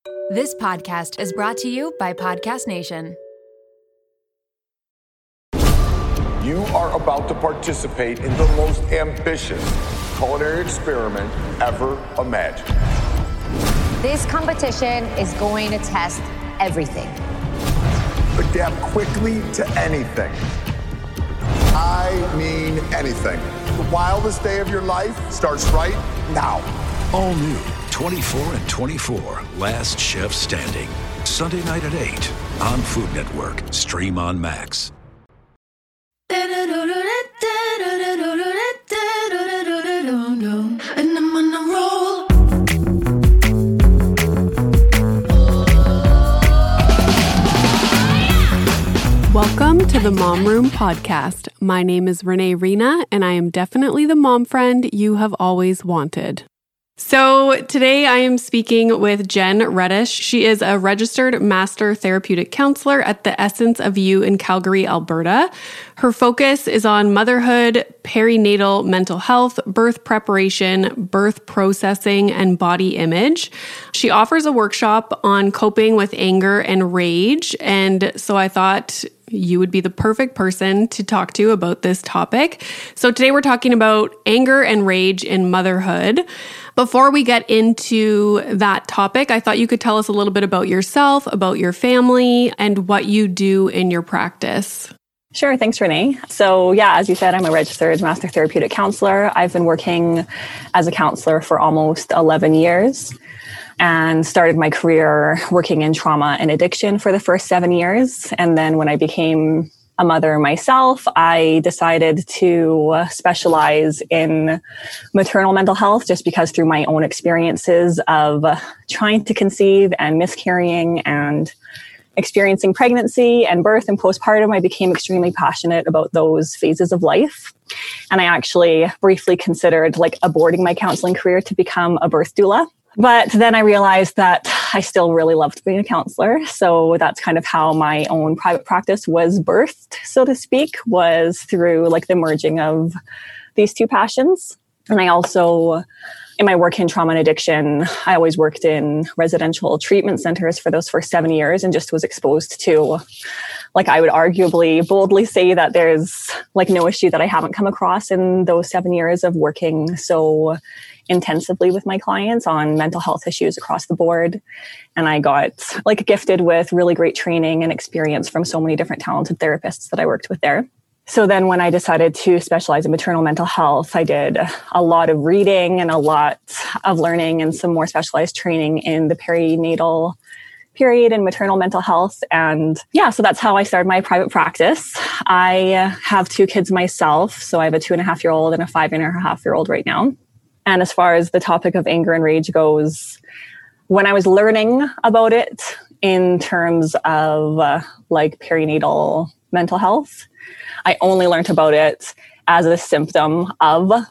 This podcast is brought to you by Podcast Nation. You are about to participate in the most ambitious culinary experiment ever imagined. This competition is going to test everything. Adapt quickly to anything. I mean anything. The wildest day of your life starts right now. All new 24 and 24, Last Chef Standing. Sunday night at 8 on Food Network. Stream on Max. And I'm on a roll. Welcome to the Mom Room Podcast. My name is Renee Rena, and I am definitely the mom friend you have always wanted. So today I am speaking with Jen Reddish. She is a registered master therapeutic counselor at the Essence of You in Calgary, Alberta. Her focus is on motherhood, perinatal mental health, birth preparation, birth processing, and body image. She offers a workshop on coping with anger and rage. And so I thought you would be the perfect person to talk to about this topic. So today we're talking about anger and rage in motherhood. Before we get into that topic, I thought you could tell us a little bit about yourself, about your family, and what you do in your practice. Sure. Thanks, Renee. So as you said, I'm a registered master therapeutic counselor. I've been working as a counselor for almost 11 years and started my career working in trauma and addiction for the first 7 years. And then when I became a mother myself, I decided to specialize in maternal mental health just because through my own experiences of trying to conceive and miscarrying and experiencing pregnancy and birth and postpartum, I became extremely passionate about those phases of life. And I actually briefly considered aborting my counseling career to become a birth doula. But then I realized that I still really loved being a counselor. So that's kind of how my own private practice was birthed, so to speak, was through the merging of these two passions. And I also, in my work in trauma and addiction, I always worked in residential treatment centers for those first 7 years and just was exposed to, I would arguably boldly say that there's no issue that I haven't come across in those 7 years of working so intensively with my clients on mental health issues across the board. And I got gifted with really great training and experience from so many different talented therapists that I worked with there. So then when I decided to specialize in maternal mental health, I did a lot of reading and a lot of learning and some more specialized training in the perinatal period and maternal mental health. And so that's how I started my private practice. I have 2 kids myself. So I have a 2.5-year-old and a 5.5-year-old right now. And as far as the topic of anger and rage goes, when I was learning about it in terms of perinatal mental health, I only learned about it as a symptom of a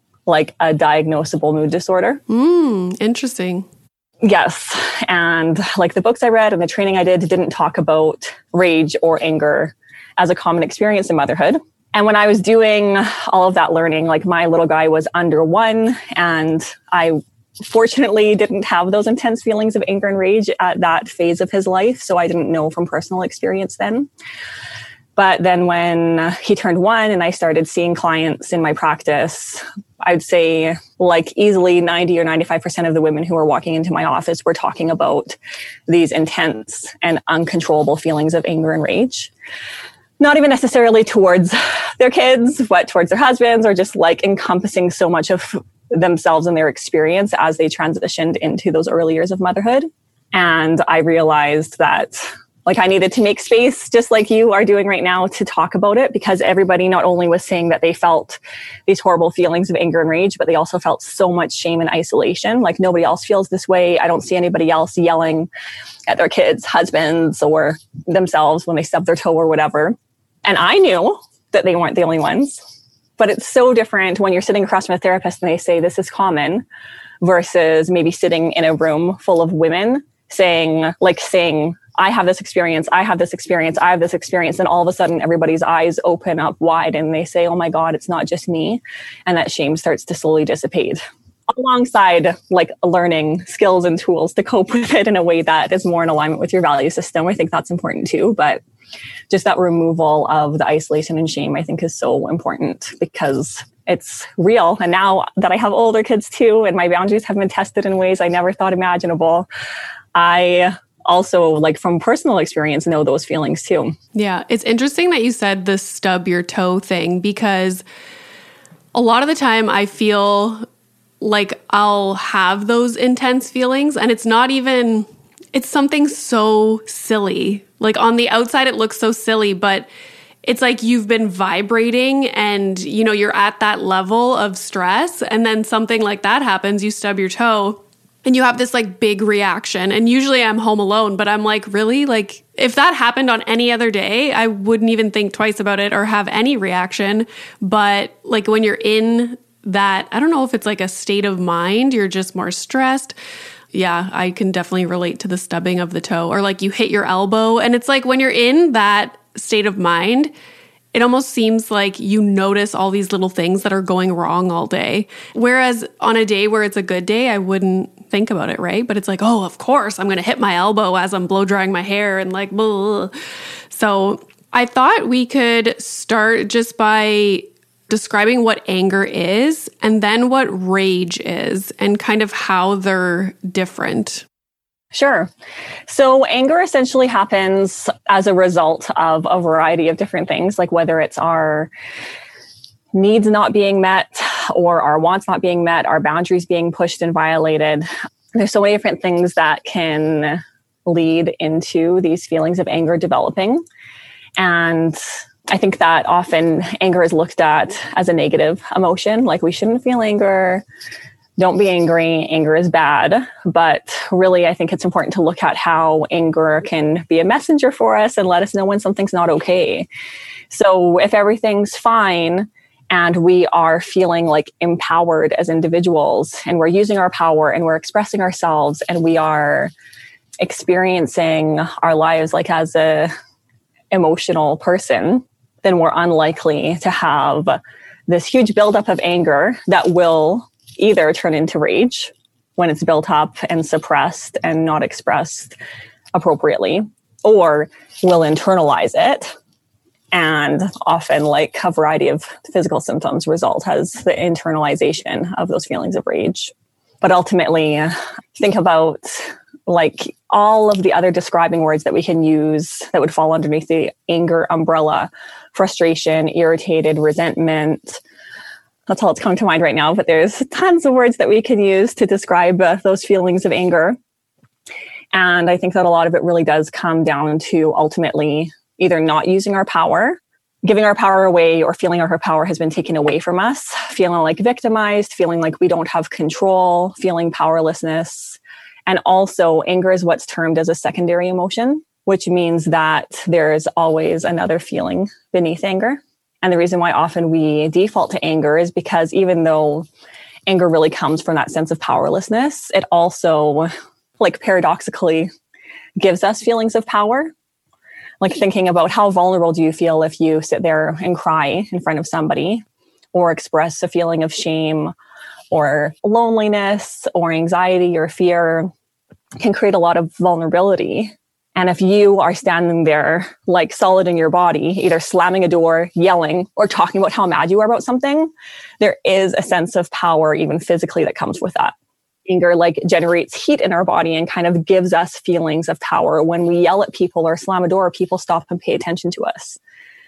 diagnosable mood disorder. Interesting. Yes. And the books I read and the training I did didn't talk about rage or anger as a common experience in motherhood. And when I was doing all of that learning, my little guy was under 1, and I fortunately didn't have those intense feelings of anger and rage at that phase of his life. So I didn't know from personal experience then. But then when he turned 1 and I started seeing clients in my practice, I'd say easily 90 or 95% of the women who were walking into my office were talking about these intense and uncontrollable feelings of anger and rage. Not even necessarily towards their kids, but towards their husbands, or just encompassing so much of themselves and their experience as they transitioned into those early years of motherhood. And I realized that I needed to make space, just like you are doing right now, to talk about it, because everybody not only was saying that they felt these horrible feelings of anger and rage, but they also felt so much shame and isolation. Nobody else feels this way. I don't see anybody else yelling at their kids, husbands, or themselves when they stub their toe or whatever. And I knew that they weren't the only ones. But it's so different when you're sitting across from a therapist and they say this is common versus maybe sitting in a room full of women saying, I have this experience, I have this experience, I have this experience. And all of a sudden, everybody's eyes open up wide and they say, oh my God, it's not just me. And that shame starts to slowly dissipate. alongside like learning skills and tools to cope with it in a way that is more in alignment with your value system. I think that's important too. But just that removal of the isolation and shame, I think, is so important because it's real. And now that I have older kids too, and my boundaries have been tested in ways I never thought imaginable, I also, like from personal experience, know those feelings too. Yeah. It's interesting that you said the stub your toe thing, because a lot of the time I feel like I'll have those intense feelings and it's not even, it's something so silly. Like on the outside, it looks so silly, but it's like you've been vibrating and, you know, you're at that level of stress. And then something like that happens, you stub your toe and you have this like big reaction. And usually I'm home alone, but I'm like, really? Like if that happened on any other day, I wouldn't even think twice about it or have any reaction. But like when you're in that, I don't know if it's like a state of mind, you're just more stressed. Yeah, I can definitely relate to the stubbing of the toe, or like you hit your elbow. And it's like when you're in that state of mind, it almost seems like you notice all these little things that are going wrong all day. Whereas on a day where it's a good day, I wouldn't think about it, right? But it's like, oh, of course, I'm going to hit my elbow as I'm blow drying my hair and like, blah. So I thought we could start just by describing what anger is and then what rage is and kind of how they're different. Sure. So anger essentially happens as a result of a variety of different things, like whether it's our needs not being met or our wants not being met, our boundaries being pushed and violated. There's so many different things that can lead into these feelings of anger developing. And I think that often anger is looked at as a negative emotion, like we shouldn't feel anger. Don't be angry. Anger is bad. But really, I think it's important to look at how anger can be a messenger for us and let us know when something's not okay. So if everything's fine and we are feeling like empowered as individuals and we're using our power and we're expressing ourselves and we are experiencing our lives like as a emotional person, then we're unlikely to have this huge buildup of anger that will either turn into rage when it's built up and suppressed and not expressed appropriately, or will internalize it. And often, like a variety of physical symptoms result as the internalization of those feelings of rage. But ultimately, think about like all of the other describing words that we can use that would fall underneath the anger umbrella: frustration, irritated, resentment. That's all that's coming to mind right now, but there's tons of words that we can use to describe those feelings of anger. And I think that a lot of it really does come down to ultimately either not using our power, giving our power away, or feeling like our power has been taken away from us, feeling like victimized, feeling like we don't have control, feeling powerlessness. And also anger is what's termed as a secondary emotion, which means that there's always another feeling beneath anger. And the reason why often we default to anger is because even though anger really comes from that sense of powerlessness, it also, like paradoxically, gives us feelings of power. Like thinking about how vulnerable do you feel if you sit there and cry in front of somebody, or express a feeling of shame or loneliness or anxiety or fear, can create a lot of vulnerability. And if you are standing there like solid in your body, either slamming a door, yelling, or talking about how mad you are about something, there is a sense of power, even physically, that comes with that. Anger like generates heat in our body and kind of gives us feelings of power. When we yell at people or slam a door, people stop and pay attention to us.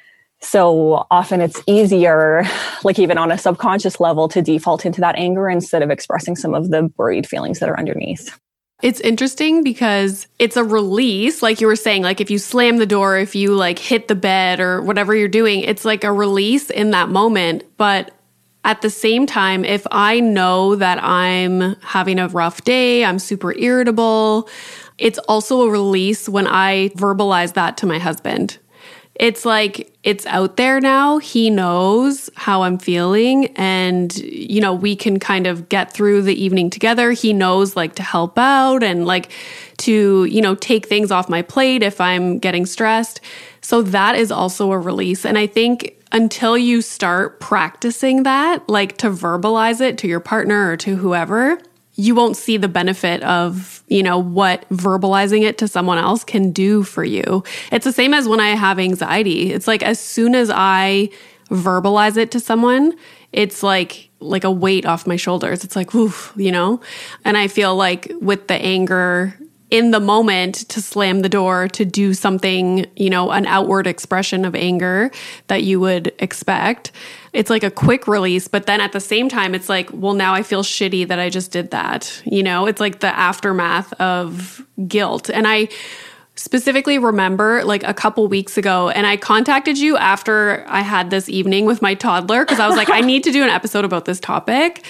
So often it's easier, like even on a subconscious level, to default into that anger instead of expressing some of the buried feelings that are underneath. It's interesting because it's a release, like you were saying, like if you slam the door, if you like hit the bed or whatever you're doing, it's like a release in that moment. But at the same time, if I know that I'm having a rough day, I'm super irritable, it's also a release when I verbalize that to my husband. it's like, it's out there now. He knows how I'm feeling, and, you know, we can kind of get through the evening together. He knows like to help out and like to, you know, take things off my plate if I'm getting stressed. So that is also a release. And I think until you start practicing that, like to verbalize it to your partner or to whoever, you won't see the benefit of, you know, what verbalizing it to someone else can do for you. It's the same as when I have anxiety. It's like as soon as I verbalize it to someone, it's like a weight off my shoulders. It's like, oof, you know? And I feel like with the anger in the moment, to slam the door, to do something, you know, an outward expression of anger that you would expect, it's like a quick release. But then at the same time, it's like, well, now I feel shitty that I just did that. You know, it's like the aftermath of guilt. And I specifically remember like a couple weeks ago, and I contacted you after I had this evening with my toddler, because I was like, I need to do an episode about this topic.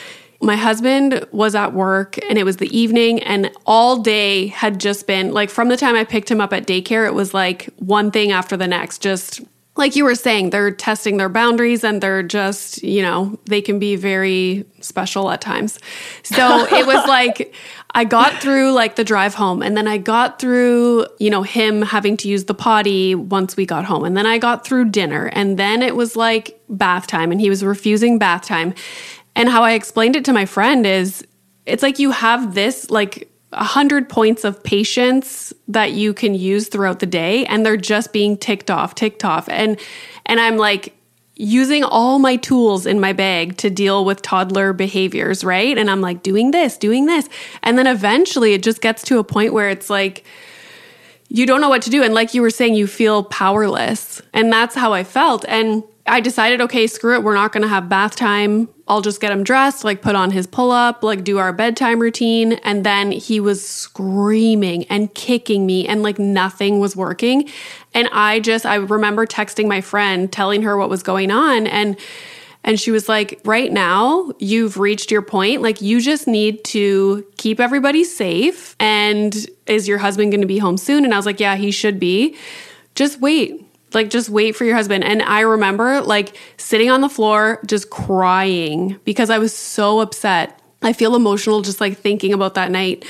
My husband was at work and it was the evening, and all day had just been like, from the time I picked him up at daycare, it was like one thing after the next. Just like you were saying, they're testing their boundaries, and they're just, you know, they can be very special at times. So it was like, I got through like the drive home, and then I got through, you know, him having to use the potty once we got home. And then I got through dinner, and then it was like bath time, and he was refusing bath time. And how I explained it to my friend is, it's like you have this like 100 points of patience that you can use throughout the day, and they're just being ticked off. And I'm like using all my tools in my bag to deal with toddler behaviors, right? And I'm like doing this. And then eventually it just gets to a point where it's like, you don't know what to do. And like you were saying, you feel powerless. And that's how I felt. And I decided, okay, screw it. We're not going to have bath time. I'll just get him dressed, like put on his pull-up, like do our bedtime routine. And then he was screaming and kicking me, and like nothing was working. And I remember texting my friend, telling her what was going on. And she was like, right now, you've reached your point. Like, you just need to keep everybody safe. And is your husband going to be home soon? And I was like, yeah, he should be. Just wait. Like, just wait for your husband. And I remember like sitting on the floor, just crying because I was so upset. I feel emotional just like thinking about that night.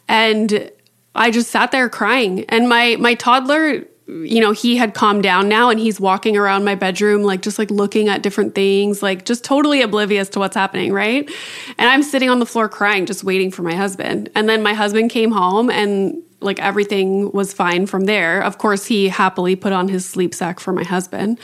And I just sat there crying. And my toddler, you know, he had calmed down now, and he's walking around my bedroom, like just like looking at different things, like just totally oblivious to what's happening, right? And I'm sitting on the floor crying, just waiting for my husband. And then my husband came home, and like everything was fine from there. Of course, he happily put on his sleep sack for my husband.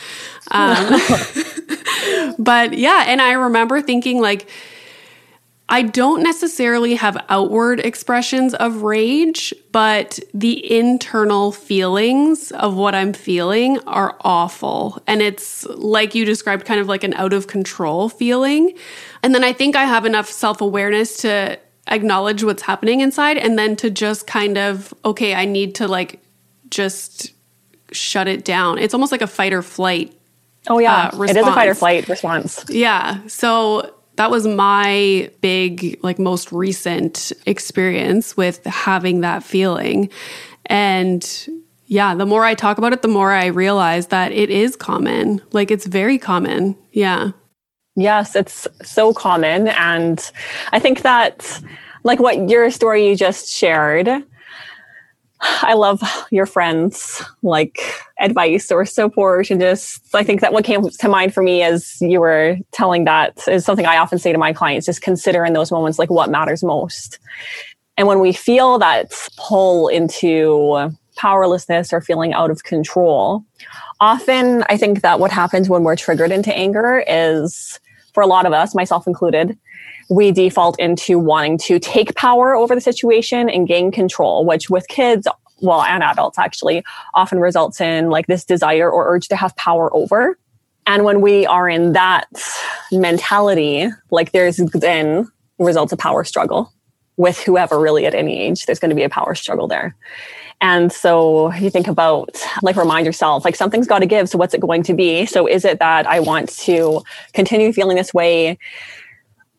But yeah, and I remember thinking like, I don't necessarily have outward expressions of rage, but the internal feelings of what I'm feeling are awful. And it's like you described, kind of like an out of control feeling. And then I think I have enough self-awareness to acknowledge what's happening inside, and then to just kind of, okay, I need to like just shut it down. It's almost like a fight or flight. Oh yeah, response. It is a fight or flight response. Yeah. So that was my big, like most recent experience with having that feeling. And yeah, the more I talk about it, the more I realize that it is common. Like, it's very common. Yeah. Yes, it's so common. And I think that, like what your story you just shared, I love your friends' like advice or support. And just, I think that what came to mind for me as you were telling that is something I often say to my clients, just consider in those moments, like what matters most. And when we feel that pull into powerlessness or feeling out of control, often I think that what happens when we're triggered into anger is, for a lot of us, myself included, we default into wanting to take power over the situation and gain control, which with kids, well, and adults actually, often results in like this desire or urge to have power over. And when we are in that mentality, like there's then results a power struggle with whoever really at any age, there's going to be a power struggle there. And so you think about, like, remind yourself, like, something's got to give. So what's it going to be? So is it that I want to continue feeling this way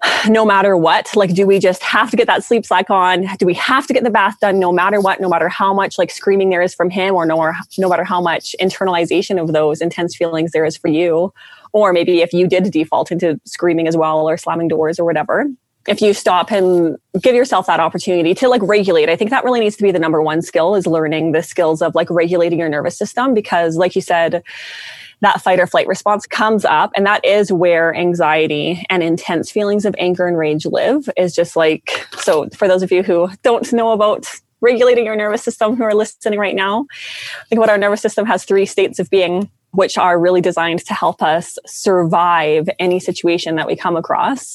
no matter what? Like, do we just have to get that sleep cycle on? Do we have to get the bath done no matter what, no matter how much like screaming there is from him, or no matter how much internalization of those intense feelings there is for you? Or maybe if you did default into screaming as well, or slamming doors or whatever, if you stop and give yourself that opportunity to like regulate. I think that really needs to be the number one skill, is learning the skills of like regulating your nervous system, because like you said, that fight or flight response comes up. And that is where anxiety and intense feelings of anger and rage live, is just like, so for those of you who don't know about regulating your nervous system who are listening right now, think about our nervous system has 3 states of being, which are really designed to help us survive any situation that we come across.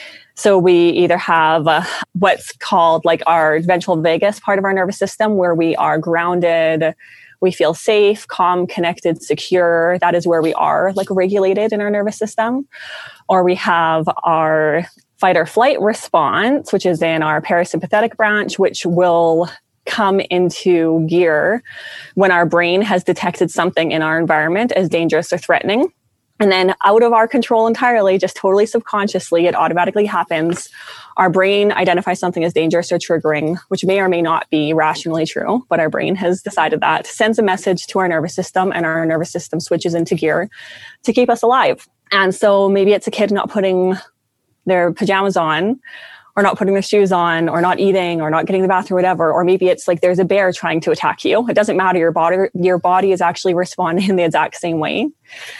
So we either have what's called like our ventral vagus part of our nervous system, where we are grounded, we feel safe, calm, connected, secure. That is where we are like regulated in our nervous system. Or we have our fight or flight response, which is in our parasympathetic branch, which will come into gear when our brain has detected something in our environment as dangerous or threatening. And then out of our control entirely, just totally subconsciously, it automatically happens. Our brain identifies something as dangerous or triggering, which may or may not be rationally true, but our brain has decided that, sends a message to our nervous system, and our nervous system switches into gear to keep us alive. And so maybe it's a kid not putting their pajamas on, or not putting their shoes on, or not eating, or not getting the bath or whatever. Or maybe it's like there's a bear trying to attack you. It doesn't matter. Your body is actually responding in the exact same way.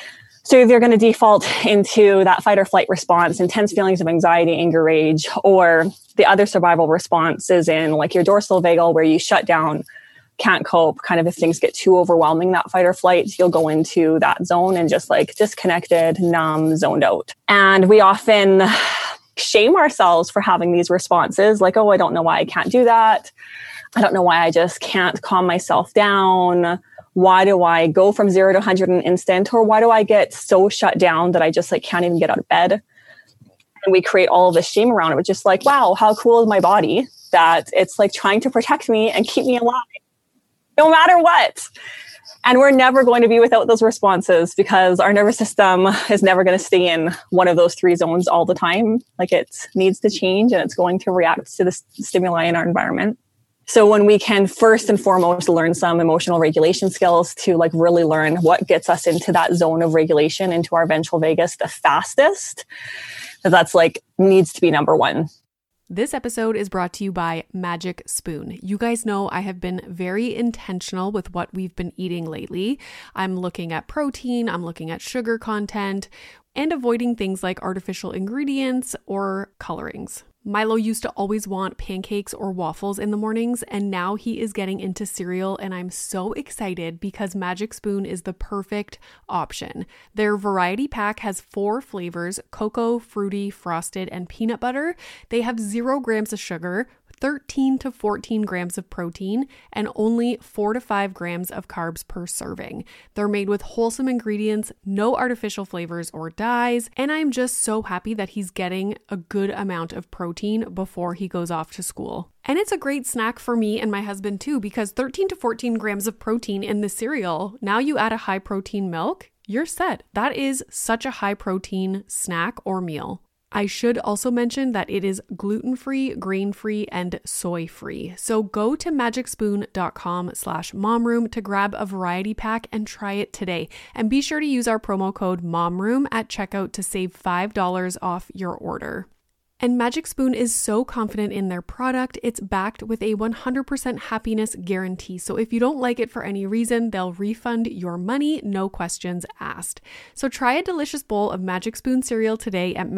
So if you're going to default into that fight or flight response, intense feelings of anxiety, anger, rage, or the other survival response is in like your dorsal vagal, where you shut down, can't cope, kind of if things get too overwhelming, that fight or flight, you'll go into that zone and just like disconnected, numb, zoned out. And we often shame ourselves for having these responses, like, oh, I don't know why I can't do that. I don't know why I just can't calm myself down. Why do I go from 0 to 100 in an instant? Or why do I get so shut down that I just like can't even get out of bed? And we create all of this shame around it, which is like, wow, how cool is my body that it's like trying to protect me and keep me alive, no matter what. And we're never going to be without those responses, because our nervous system is never going to stay in one of those 3 zones all the time. Like, it needs to change, and it's going to react to the stimuli in our environment. So when we can first and foremost learn some emotional regulation skills to like really learn what gets us into that zone of regulation, into our ventral vagus the fastest, that's like needs to be number one. This episode is brought to you by Magic Spoon. You guys know I have been very intentional with what we've been eating lately. I'm looking at protein, I'm looking at sugar content, and avoiding things like artificial ingredients or colorings. Milo used to always want pancakes or waffles in the mornings, and now he is getting into cereal, and I'm so excited because Magic Spoon is the perfect option. Their variety pack has 4 flavors: cocoa, fruity, frosted, and peanut butter. They have 0 grams of sugar, 13 to 14 grams of protein, and only 4 to 5 grams of carbs per serving. They're made with wholesome ingredients, no artificial flavors or dyes, and I'm just so happy that he's getting a good amount of protein before he goes off to school. And it's a great snack for me and my husband too, because 13 to 14 grams of protein in the cereal, now you add a high protein milk, you're set. That is such a high protein snack or meal. I should also mention that it is gluten-free, grain-free, and soy-free. So go to magicspoon.com/momroom to grab a variety pack and try it today. And be sure to use our promo code MOMROOM at checkout to save $5 off your order. And Magic Spoon is so confident in their product, it's backed with a 100% happiness guarantee. So if you don't like it for any reason, they'll refund your money, no questions asked. So try a delicious bowl of Magic Spoon cereal today at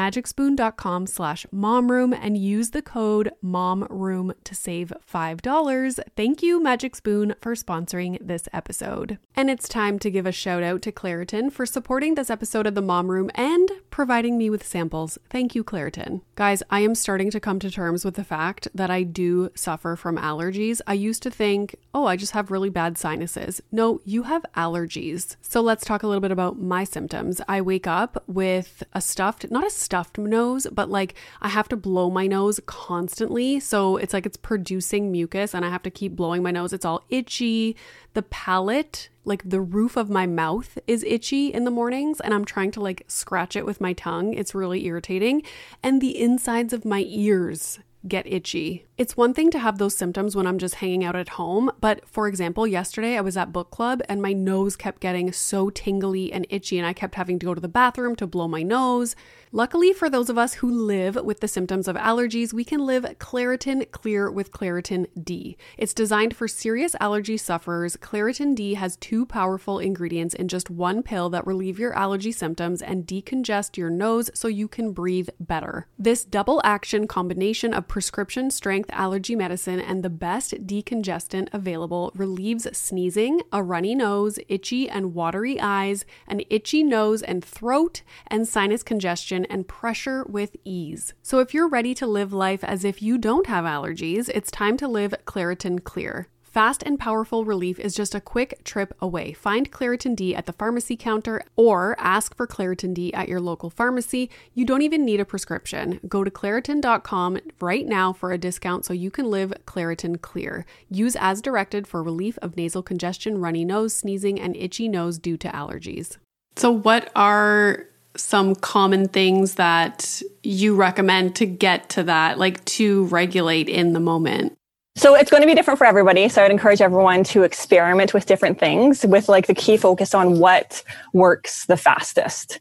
magicspoon.com/momroom and use the code MOMROOM to save $5. Thank you, Magic Spoon, for sponsoring this episode. And it's time to give a shout out to Claritin for supporting this episode of the Mom Room and providing me with samples. Thank you, Claritin. Guys, I am starting to come to terms with the fact that I do suffer from allergies. I used to think, oh, I just have really bad sinuses. No, you have allergies. So let's talk a little bit about my symptoms. I wake up with not a stuffed nose, but like I have to blow my nose constantly. So it's like it's producing mucus and I have to keep blowing my nose. It's all itchy. The palate like the roof of my mouth is itchy in the mornings and I'm trying to like scratch it with my tongue. It's really irritating. And the insides of my ears get itchy. It's one thing to have those symptoms when I'm just hanging out at home, but for example, yesterday I was at book club and my nose kept getting so tingly and itchy and I kept having to go to the bathroom to blow my nose. Luckily for those of us who live with the symptoms of allergies, we can live Claritin Clear with Claritin D. It's designed for serious allergy sufferers. Claritin D has 2 powerful ingredients in just 1 pill that relieve your allergy symptoms and decongest your nose so you can breathe better. This double action combination of prescription strength allergy medicine and the best decongestant available relieves sneezing, a runny nose, itchy and watery eyes, an itchy nose and throat, and sinus congestion and pressure with ease. So if you're ready to live life as if you don't have allergies, it's time to live Claritin Clear. Fast and powerful relief is just a quick trip away. Find Claritin D at the pharmacy counter or ask for Claritin D at your local pharmacy. You don't even need a prescription. Go to Claritin.com right now for a discount so you can live Claritin Clear. Use as directed for relief of nasal congestion, runny nose, sneezing, and itchy nose due to allergies. So what are some common things that you recommend to get to that, like to regulate in the moment? So it's going to be different for everybody. So I'd encourage everyone to experiment with different things with like the key focus on what works the fastest.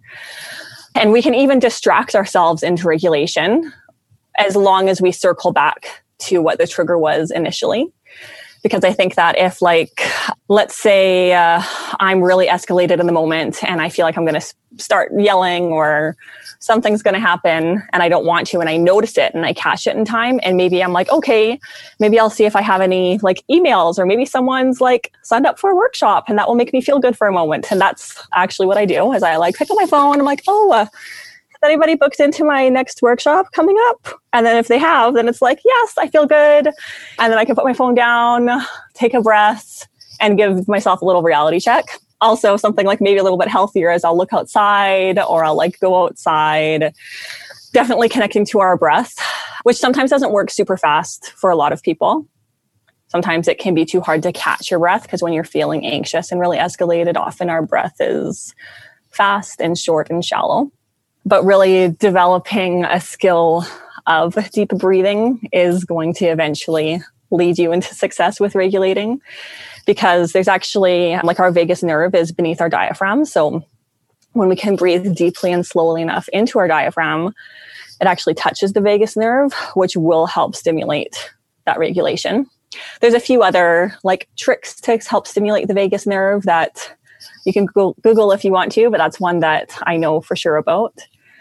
And we can even distract ourselves into regulation as long as we circle back to what the trigger was initially. Because I think that if like, let's say I'm really escalated in the moment and I feel like I'm going to start yelling or something's going to happen and I don't want to and I notice it and I catch it in time and maybe I'm like, okay, maybe I'll see if I have any like emails or maybe someone's like signed up for a workshop and that will make me feel good for a moment. And that's actually what I do is I like pick up my phone. I'm like, has anybody booked into my next workshop coming up? And then if they have, then it's like, yes, I feel good. And then I can put my phone down, take a breath, and give myself a little reality check. Also, something like maybe a little bit healthier is I'll look outside or I'll like go outside. Definitely connecting to our breath, which sometimes doesn't work super fast for a lot of people. Sometimes it can be too hard to catch your breath because when you're feeling anxious and really escalated, often our breath is fast and short and shallow. But really developing a skill of deep breathing is going to eventually lead you into success with regulating because there's actually like our vagus nerve is beneath our diaphragm. So when we can breathe deeply and slowly enough into our diaphragm, it actually touches the vagus nerve, which will help stimulate that regulation. There's a few other like tricks to help stimulate the vagus nerve that you can Google if you want to, but that's one that I know for sure about.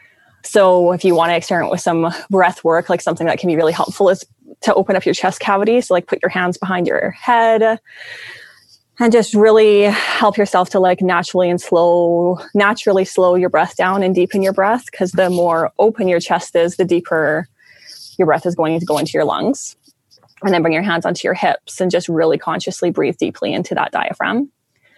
So if you want to experiment with some breath work, like something that can be really helpful is to open up your chest cavity. So like put your hands behind your head and just really help yourself to like naturally slow your breath down and deepen your breath. Because the more open your chest is, the deeper your breath is going to go into your lungs. And then bring your hands onto your hips and just really consciously breathe deeply into that diaphragm.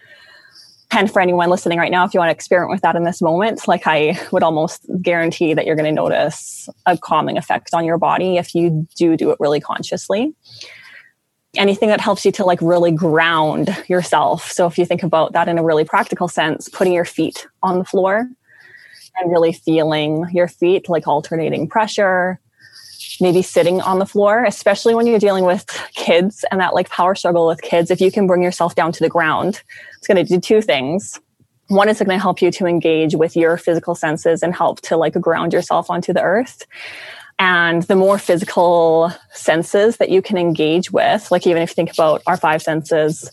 And for anyone listening right now, if you want to experiment with that in this moment, like I would almost guarantee that you're going to notice a calming effect on your body if you do it really consciously. Anything that helps you to like really ground yourself. So if you think about that in a really practical sense, putting your feet on the floor and really feeling your feet like alternating pressure, maybe sitting on the floor, especially when you're dealing with kids and that like power struggle with kids. If you can bring yourself down to the ground, it's going to do 2 things. One is going to help you to engage with your physical senses and help to like ground yourself onto the earth. And the more physical senses that you can engage with, like even if you think about our 5 senses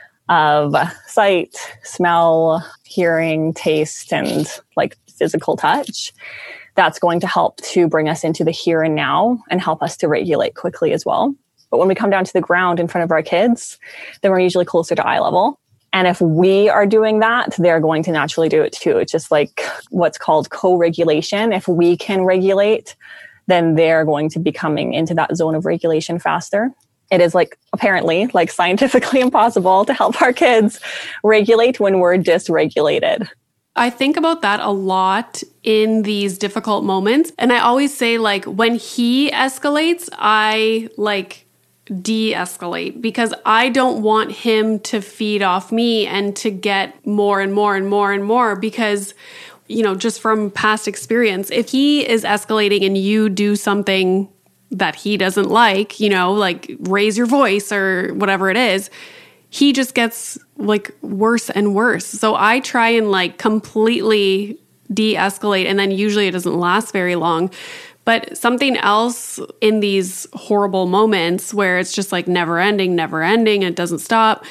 of sight, smell, hearing, taste, and like physical touch, that's going to help to bring us into the here and now and help us to regulate quickly as well. But when we come down to the ground in front of our kids, then we're usually closer to eye level. And if we are doing that, they're going to naturally do it too. It's just like what's called co-regulation. If we can regulate, then they're going to be coming into that zone of regulation faster. It is like apparently like scientifically impossible to help our kids regulate when we're dysregulated. I think about that a lot in these difficult moments. And I always say like when he escalates, I like de-escalate, because I don't want him to feed off me and to get more and more and more and more, because, you know, just from past experience, if he is escalating and you do something that he doesn't like, you know, like raise your voice or whatever it is, he just gets like worse and worse. So I try and like completely de-escalate, and then usually it doesn't last very long. But something else in these horrible moments where it's just like never ending, it doesn't stop,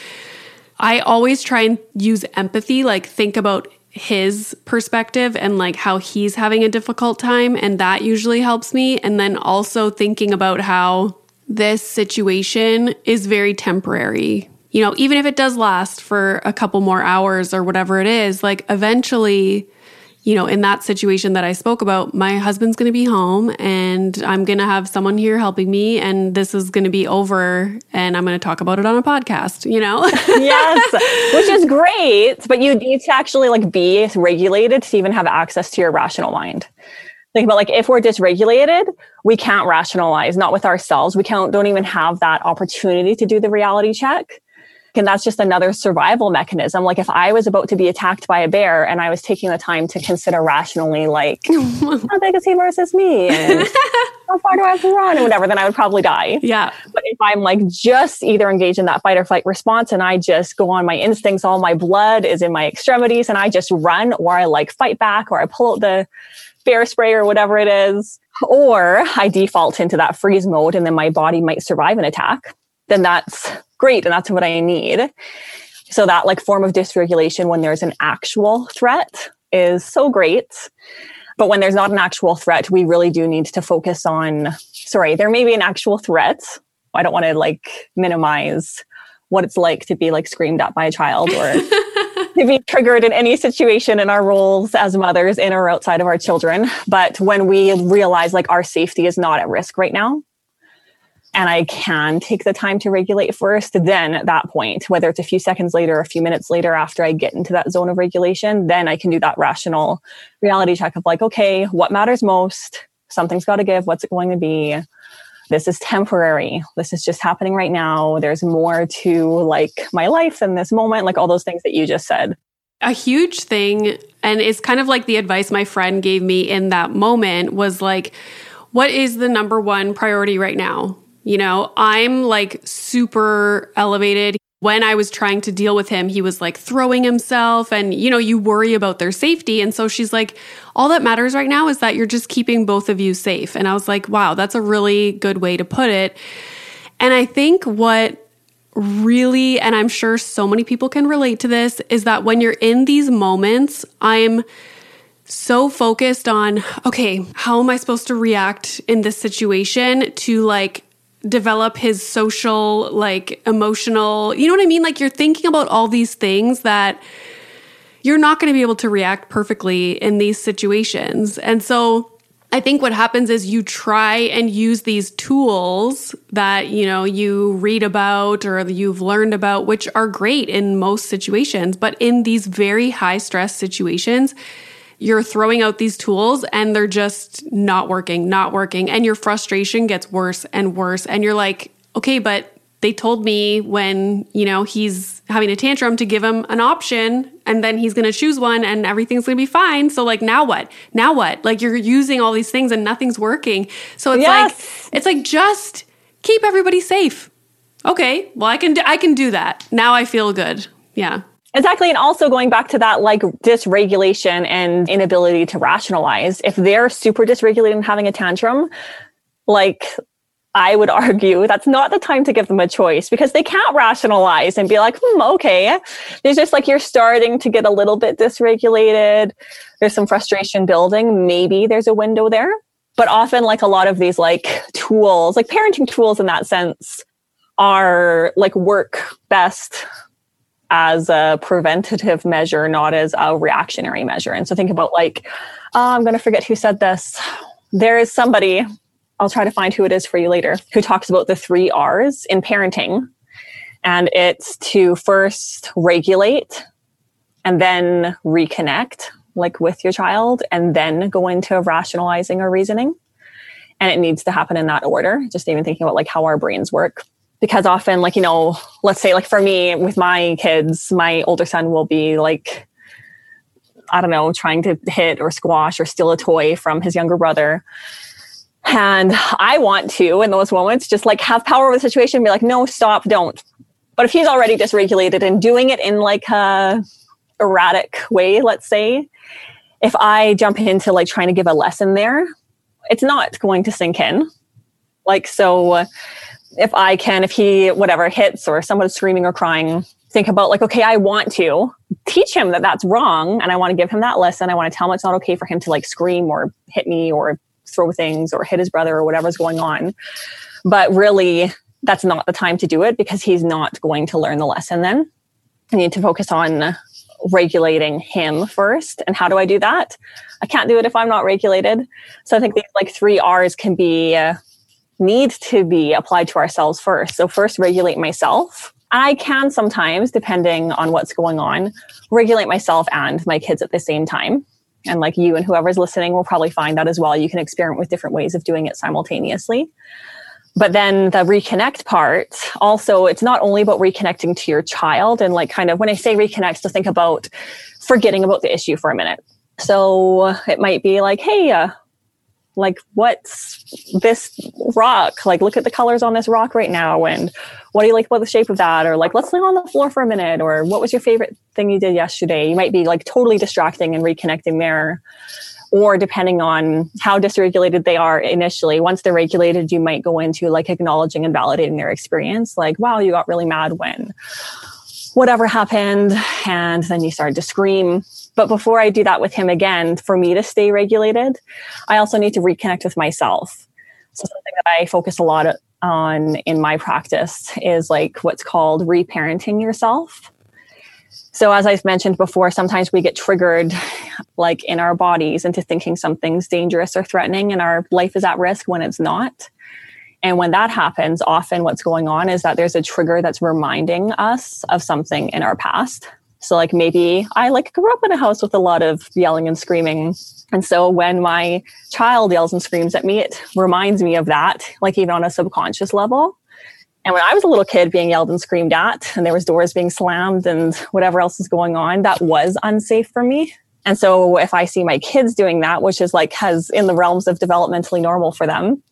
I always try and use empathy, like think about his perspective and like how he's having a difficult time. And that usually helps me. And then also thinking about how this situation is very temporary. You know, even if it does last for a couple more hours or whatever it is, like eventually, you know, in that situation that I spoke about, my husband's going to be home and I'm going to have someone here helping me, and this is going to be over, and I'm going to talk about it on a podcast, you know? Yes, which is great, but you need to actually like be regulated to even have access to your rational mind. Think about like if we're dysregulated, we can't rationalize, not with ourselves. We don't even have that opportunity to do the reality check. And that's just another survival mechanism. Like if I was about to be attacked by a bear and I was taking the time to consider rationally, like, how big is he versus me? And how far do I have to run? And whatever, then I would probably die. Yeah. But if I'm like just either engaged in that fight or flight response and I just go on my instincts, all my blood is in my extremities and I just run, or I like fight back, or I pull out the bear spray or whatever it is, or I default into that freeze mode and then my body might survive an attack, then that's great. And that's what I need. So that like form of dysregulation when there's an actual threat is so great. But when there's not an actual threat, we really do need to focus on, there may be an actual threat. I don't want to like minimize what it's like to be like screamed at by a child or to be triggered in any situation in our roles as mothers in or outside of our children. But when we realize like our safety is not at risk right now, and I can take the time to regulate first, then at that point, whether it's a few seconds later, or a few minutes later after I get into that zone of regulation, then I can do that rational reality check of like, okay, what matters most? Something's got to give. What's it going to be? This is temporary. This is just happening right now. There's more to like my life than this moment, like all those things that you just said. A huge thing, and it's kind of like the advice my friend gave me in that moment, was like, what is the number one priority right now? You know, I'm like super elevated. When I was trying to deal with him, he was like throwing himself, and, you know, you worry about their safety. And so she's like, all that matters right now is that you're just keeping both of you safe. And I was like, wow, that's a really good way to put it. And I think what really, and I'm sure so many people can relate to this, is that when you're in these moments, I'm so focused on, okay, how am I supposed to react in this situation to like develop his social, like emotional, you know what I mean? Like you're thinking about all these things that you're not going to be able to react perfectly in these situations. And so I think what happens is you try and use these tools that, you know, you read about or you've learned about, which are great in most situations, but in these very high stress situations, you're throwing out these tools and they're just not working. And your frustration gets worse and worse. And you're like, okay, but they told me when, you know, he's having a tantrum to give him an option and then he's going to choose one and everything's going to be fine. So like, now what? Like you're using all these things and nothing's working. So it's like, just keep everybody safe. Okay. Well, I can do that. Now I feel good. Yeah. Exactly. And also going back to that like dysregulation and inability to rationalize, if they're super dysregulated and having a tantrum, like I would argue that's not the time to give them a choice because they can't rationalize and be like, okay. There's just like, you're starting to get a little bit dysregulated. There's some frustration building. Maybe there's a window there. But often like a lot of these like tools, like parenting tools in that sense are like work best as a preventative measure, not as a reactionary measure. And so think about like, I'm going to forget who said this. There is somebody, I'll try to find who it is for you later, who talks about the 3 R's in parenting. And it's to first regulate and then reconnect, like with your child, and then go into rationalizing or reasoning. And it needs to happen in that order. Just even thinking about like how our brains work. Because often, like, let's say like for me with my kids, my older son will be like, I don't know, trying to hit or squash or steal a toy from his younger brother. And I want to, in those moments, just like have power over the situation and be like, no, stop, don't. But if he's already dysregulated and doing it in like a erratic way, let's say, if I jump into like trying to give a lesson there, it's not going to sink in. Like, so if he, whatever, hits or someone's screaming or crying, think about like, okay, I want to teach him that that's wrong. And I want to give him that lesson. I want to tell him it's not okay for him to like scream or hit me or throw things or hit his brother or whatever's going on. But really, that's not the time to do it because he's not going to learn the lesson then. I need to focus on regulating him first. And how do I do that? I can't do it if I'm not regulated. So I think these like 3 R's can be, need to be applied to ourselves first. So first, regulate myself. I can sometimes, depending on what's going on, regulate myself and my kids at the same time. And like you and whoever's listening will probably find that as well. You can experiment with different ways of doing it simultaneously. But then the reconnect part, also, it's not only about reconnecting to your child and like kind of when I say reconnect, to think about forgetting about the issue for a minute. So it might be like, hey, like, what's this rock? Like, look at the colors on this rock right now. And what do you like about the shape of that? Or like, let's lay on the floor for a minute. Or what was your favorite thing you did yesterday? You might be like totally distracting and reconnecting there. Or depending on how dysregulated they are initially, once they're regulated, you might go into like acknowledging and validating their experience. Like, wow, you got really mad when whatever happened. And then you started to scream. But before I do that with him again, for me to stay regulated, I also need to reconnect with myself. So something that I focus a lot on in my practice is like what's called reparenting yourself. So as I've mentioned before, sometimes we get triggered like in our bodies into thinking something's dangerous or threatening and our life is at risk when it's not. And when that happens, often what's going on is that there's a trigger that's reminding us of something in our past. So like maybe I like grew up in a house with a lot of yelling and screaming. And so when my child yells and screams at me, it reminds me of that, like even on a subconscious level. And when I was a little kid being yelled and screamed at and there was doors being slammed and whatever else is going on, that was unsafe for me. And so if I see my kids doing that, which is like has in the realms of developmentally normal for them,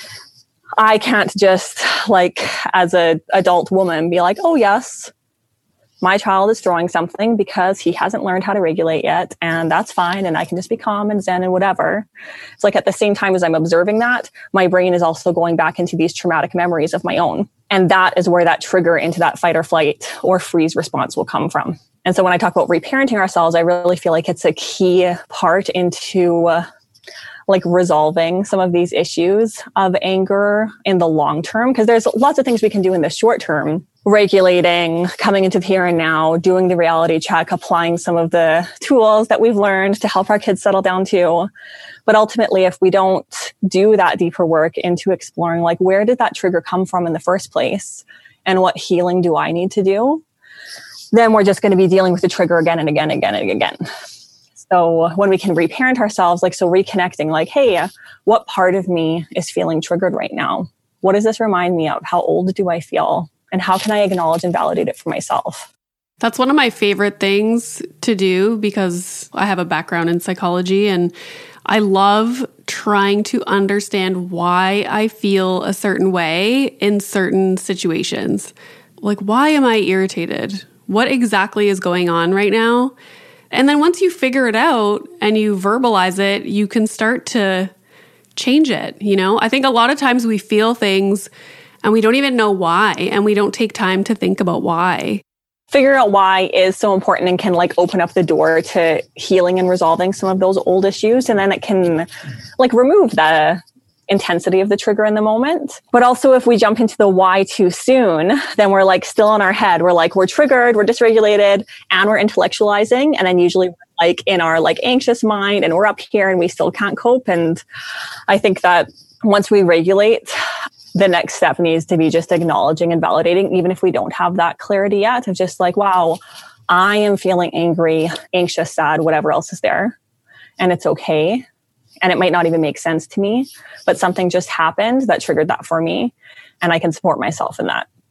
I can't just like as an adult woman be like, oh yes, my child is throwing something because he hasn't learned how to regulate yet. And that's fine. And I can just be calm and zen and whatever. It's like at the same time as I'm observing that, my brain is also going back into these traumatic memories of my own. And that is where that trigger into that fight or flight or freeze response will come from. And so when I talk about reparenting ourselves, I really feel like it's a key part into like resolving some of these issues of anger in the long term, because there's lots of things we can do in the short term, regulating, coming into the here and now, doing the reality check, applying some of the tools that we've learned to help our kids settle down too. But ultimately, if we don't do that deeper work into exploring, like, where did that trigger come from in the first place? And what healing do I need to do? Then we're just going to be dealing with the trigger again and again and again and again. So when we can reparent ourselves, like, so reconnecting, like, hey, what part of me is feeling triggered right now? What does this remind me of? How old do I feel? And how can I acknowledge and validate it for myself? That's one of my favorite things to do because I have a background in psychology and I love trying to understand why I feel a certain way in certain situations. Like, why am I irritated? What exactly is going on right now? And then once you figure it out and you verbalize it, you can start to change it. You know, I think a lot of times we feel things and we don't even know why, and we don't take time to think about why. Figuring out why is so important and can like open up the door to healing and resolving some of those old issues. And then it can like remove the intensity of the trigger in the moment. But also if we jump into the why too soon, then we're like still in our head. We're like, we're triggered, we're dysregulated, and we're intellectualizing. And then usually we're like in our like anxious mind and we're up here and we still can't cope. And I think that once we regulate, the next step needs to be just acknowledging and validating, even if we don't have that clarity yet, of just like, wow, I am feeling angry, anxious, sad, whatever else is there. And it's okay. And it might not even make sense to me, but something just happened that triggered that for me. And I can support myself in that.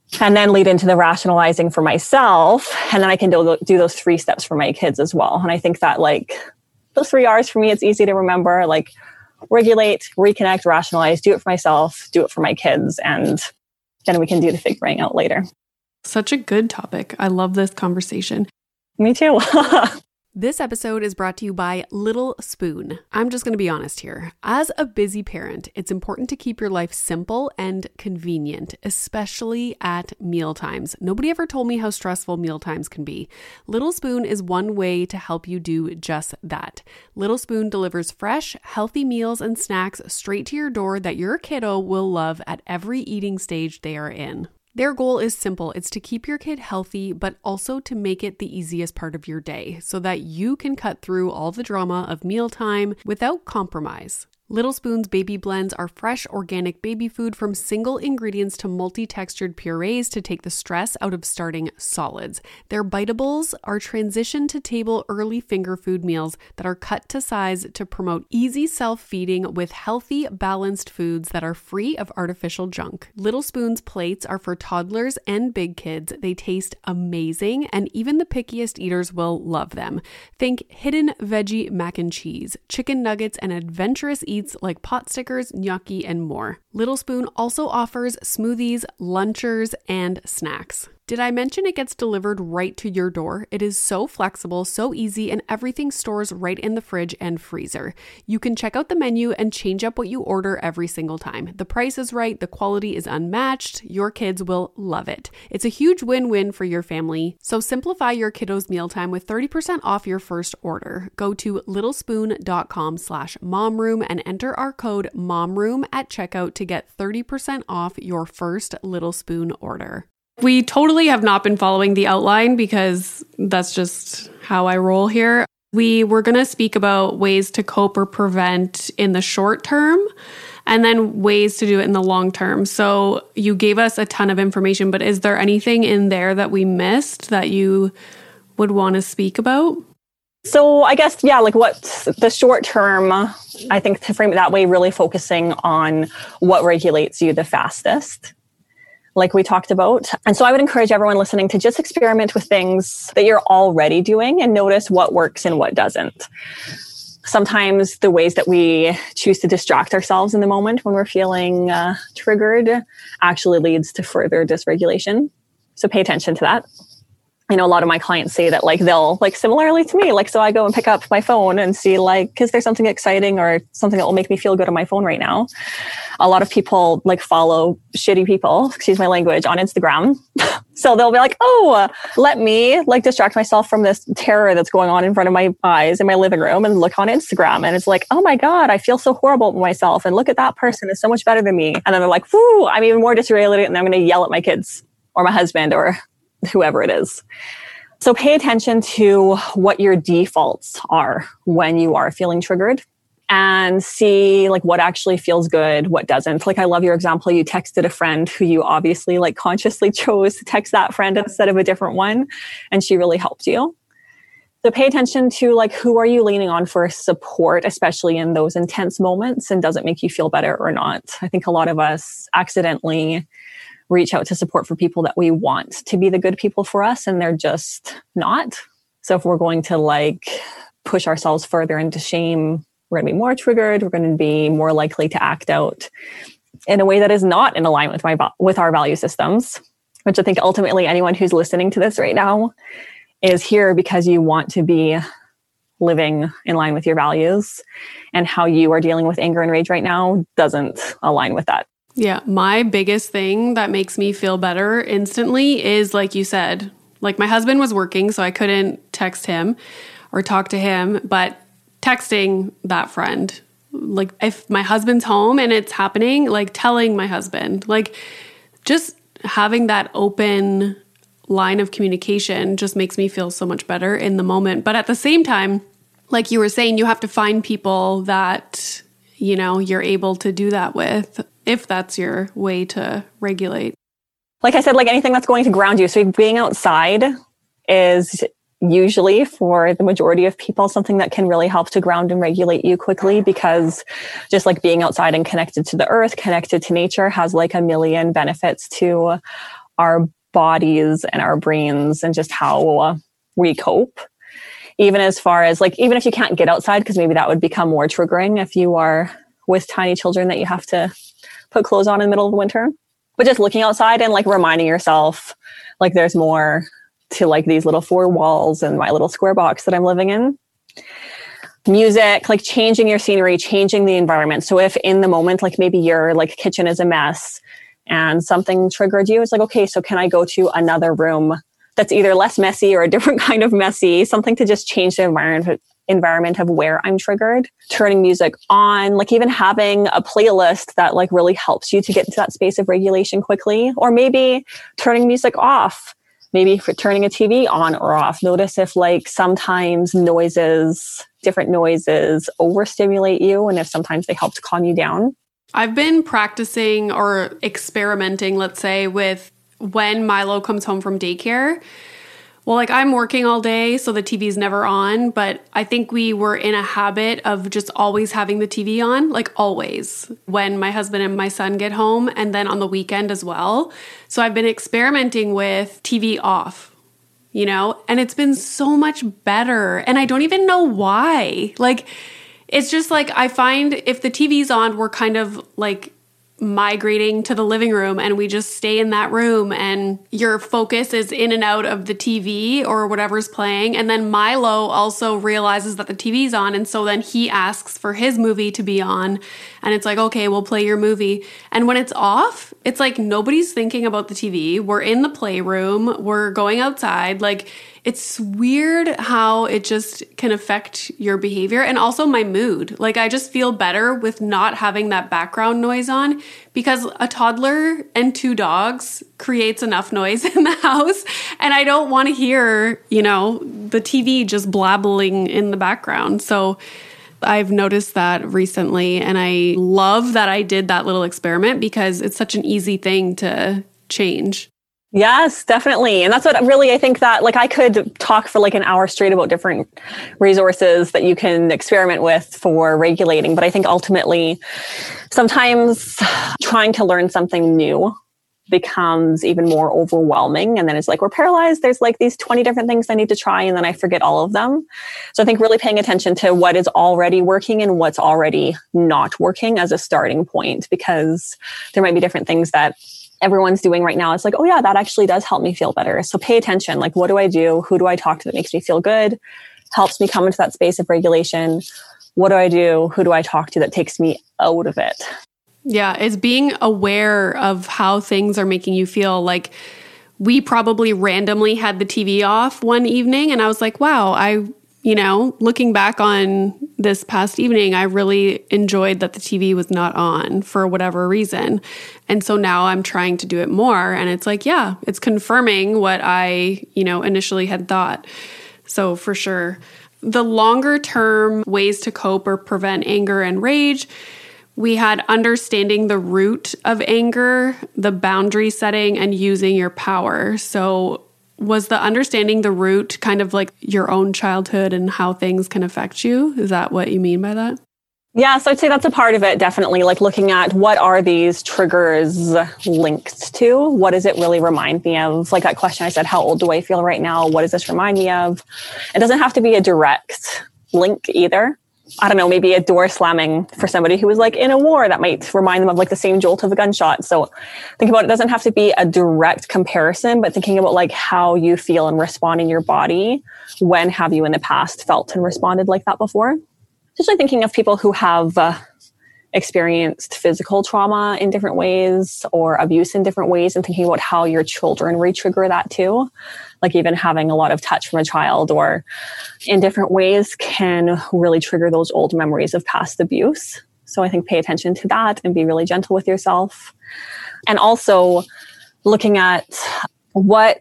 and then lead into the rationalizing for myself. And then I can do those 3 steps for my kids as well. And I think that like those 3 R's for me, it's easy to remember, like regulate, reconnect, rationalize, do it for myself, do it for my kids. And then we can do the figuring out later. Such a good topic. I love this conversation. Me too. This episode is brought to you by Little Spoon. I'm just going to be honest here. As a busy parent, it's important to keep your life simple and convenient, especially at mealtimes. Nobody ever told me how stressful mealtimes can be. Little Spoon is one way to help you do just that. Little Spoon delivers fresh, healthy meals and snacks straight to your door that your kiddo will love at every eating stage they are in. Their goal is simple. It's to keep your kid healthy, but also to make it the easiest part of your day so that you can cut through all the drama of mealtime without compromise. Little Spoon's baby blends are fresh, organic baby food from single ingredients to multi-textured purees to take the stress out of starting solids. Their biteables are transition to table early finger food meals that are cut to size to promote easy self-feeding with healthy, balanced foods that are free of artificial junk. Little Spoon's plates are for toddlers and big kids. They taste amazing, and even the pickiest eaters will love them. Think hidden veggie mac and cheese, chicken nuggets, and adventurous eats like pot stickers, gnocchi, and more. Little Spoon also offers smoothies, lunchers, and snacks. Did I mention it gets delivered right to your door? It is so flexible, so easy, and everything stores right in the fridge and freezer. You can check out the menu and change up what you order every single time. The price is right, the quality is unmatched, your kids will love it. It's a huge win-win for your family, so simplify your kiddos' mealtime with 30% off your first order. Go to littlespoon.com/momroom and enter our code MOMROOM at checkout to get 30% off your first Little Spoon order. We totally have not been following the outline because that's just how I roll here. We were going to speak about ways to cope or prevent in the short term and then ways to do it in the long term. So you gave us a ton of information, but is there anything in there that we missed that you would want to speak about? So I guess, like what the short term, I think to frame it that way, really focusing on what regulates you the fastest, like we talked about. And so I would encourage everyone listening to just experiment with things that you're already doing and notice what works and what doesn't. Sometimes the ways that we choose to distract ourselves in the moment when we're feeling triggered actually leads to further dysregulation. So pay attention to that. I know a lot of my clients say that they'll similarly to me, so I go and pick up my phone and see is there something exciting or something that will make me feel good on my phone right now? A lot of people follow shitty people, excuse my language, on Instagram. So they'll be let me distract myself from this terror that's going on in front of my eyes in my living room and look on Instagram. And it's oh my God, I feel so horrible about myself. And look at that person is so much better than me. And then they're whoo, I'm even more dysregulated and I'm going to yell at my kids or my husband or whoever it is. So pay attention to what your defaults are when you are feeling triggered and see what actually feels good, what doesn't. I love your example. You texted a friend who you obviously consciously chose to text that friend instead of a different one. And she really helped you. So pay attention to who are you leaning on for support, especially in those intense moments, and does it make you feel better or not? I think a lot of us accidentally reach out to support for people that we want to be the good people for us, and they're just not. So if we're going to push ourselves further into shame, we're going to be more triggered. We're going to be more likely to act out in a way that is not in alignment with our value systems, which I think ultimately anyone who's listening to this right now is here because you want to be living in line with your values, and how you are dealing with anger and rage right now doesn't align with that. Yeah, my biggest thing that makes me feel better instantly is, like you said, my husband was working, so I couldn't text him or talk to him, but texting that friend, if my husband's home and it's happening, telling my husband, just having that open line of communication just makes me feel so much better in the moment. But at the same time, like you were saying, you have to find people that, you're able to do that with, if that's your way to regulate. Like I said, anything that's going to ground you. So being outside is usually, for the majority of people, something that can really help to ground and regulate you quickly, because just being outside and connected to the earth, connected to nature has a million benefits to our bodies and our brains and just how we cope. Even as far as like, even if you can't get outside, because maybe that would become more triggering if you are with tiny children that you have to put clothes on in the middle of the winter. But just looking outside and like reminding yourself, like there's more to like these little four walls and my little square box that I'm living in. Music, like changing your scenery, changing the environment. So if in the moment, like maybe your like kitchen is a mess and something triggered you, it's like, okay, so can I go to another room that's either less messy or a different kind of messy, something to just change the environment of where I'm triggered. Turning music on, like even having a playlist that like really helps you to get into that space of regulation quickly, or maybe turning music off, maybe for turning a TV on or off. Notice if like sometimes different noises overstimulate you, and if sometimes they help to calm you down. I've been practicing or experimenting, let's say, with when Milo comes home from daycare. Well, like I'm working all day, so the TV's never on, but I think we were in a habit of just always having the TV on, like always, when my husband and my son get home, and then on the weekend as well. So I've been experimenting with TV off, and it's been so much better. And I don't even know why. Like, it's just like I find if the TV's on, we're kind of like migrating to the living room and we just stay in that room and your focus is in and out of the TV or whatever's playing. And then Milo also realizes that the TV's on, and so then he asks for his movie to be on, and it's like, okay, we'll play your movie. And when it's off, it's like nobody's thinking about the TV. We're in the playroom, we're going outside. Like, it's weird how it just can affect your behavior and also my mood. Like, I just feel better with not having that background noise on, because a toddler and 2 dogs creates enough noise in the house. And I don't want to hear, the TV just blabbling in the background. So I've noticed that recently, and I love that I did that little experiment because it's such an easy thing to change. Yes, definitely. And that's what really, I think that like I could talk for like an hour straight about different resources that you can experiment with for regulating. But I think ultimately sometimes trying to learn something new becomes even more overwhelming. And then it's like, we're paralyzed. There's like these 20 different things I need to try, and then I forget all of them. So I think really paying attention to what is already working and what's already not working as a starting point, because there might be different things that everyone's doing right now. It's like, oh yeah, that actually does help me feel better. So pay attention. Like, what do I do? Who do I talk to that makes me feel good? Helps me come into that space of regulation. What do I do? Who do I talk to that takes me out of it? Yeah, it's being aware of how things are making you feel. Like, we probably randomly had the TV off one evening, and I was like, wow, looking back on this past evening, I really enjoyed that the TV was not on for whatever reason. And so now I'm trying to do it more. And it's like, yeah, it's confirming what I, initially had thought. So for sure, the longer term ways to cope or prevent anger and rage, we had understanding the root of anger, the boundary setting, and using your power. So was the understanding the root kind of like your own childhood and how things can affect you? Is that what you mean by that? Yeah, so I'd say that's a part of it, definitely. Like looking at what are these triggers linked to? What does it really remind me of? Like that question I said, how old do I feel right now? What does this remind me of? It doesn't have to be a direct link either. I don't know, maybe a door slamming for somebody who was like in a war, that might remind them of like the same jolt of a gunshot. So think about it doesn't have to be a direct comparison, but thinking about like how you feel and respond in your body. When have you in the past felt and responded like that before? Just like thinking of people who have experienced physical trauma in different ways or abuse in different ways, and thinking about how your children re-trigger that too. Like even having a lot of touch from a child or in different ways can really trigger those old memories of past abuse. So I think pay attention to that and be really gentle with yourself. And also looking at what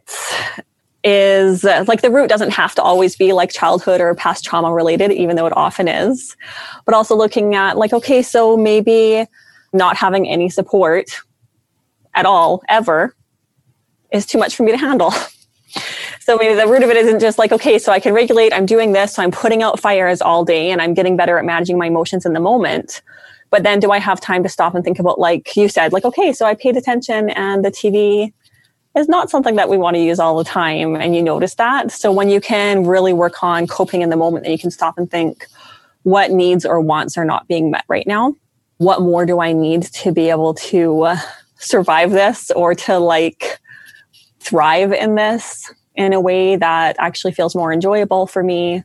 is like the root doesn't have to always be like childhood or past trauma related, even though it often is. But also looking at like, okay, so maybe not having any support at all, ever, is too much for me to handle. So maybe the root of it isn't just like, okay, so I can regulate, I'm doing this, so I'm putting out fires all day and I'm getting better at managing my emotions in the moment. But then do I have time to stop and think about, like you said, like, okay, so I paid attention and the TV is not something that we want to use all the time. And you notice that. So when you can really work on coping in the moment, and you can stop and think, what needs or wants are not being met right now? What more do I need to be able to survive this, or to like thrive in this in a way that actually feels more enjoyable for me?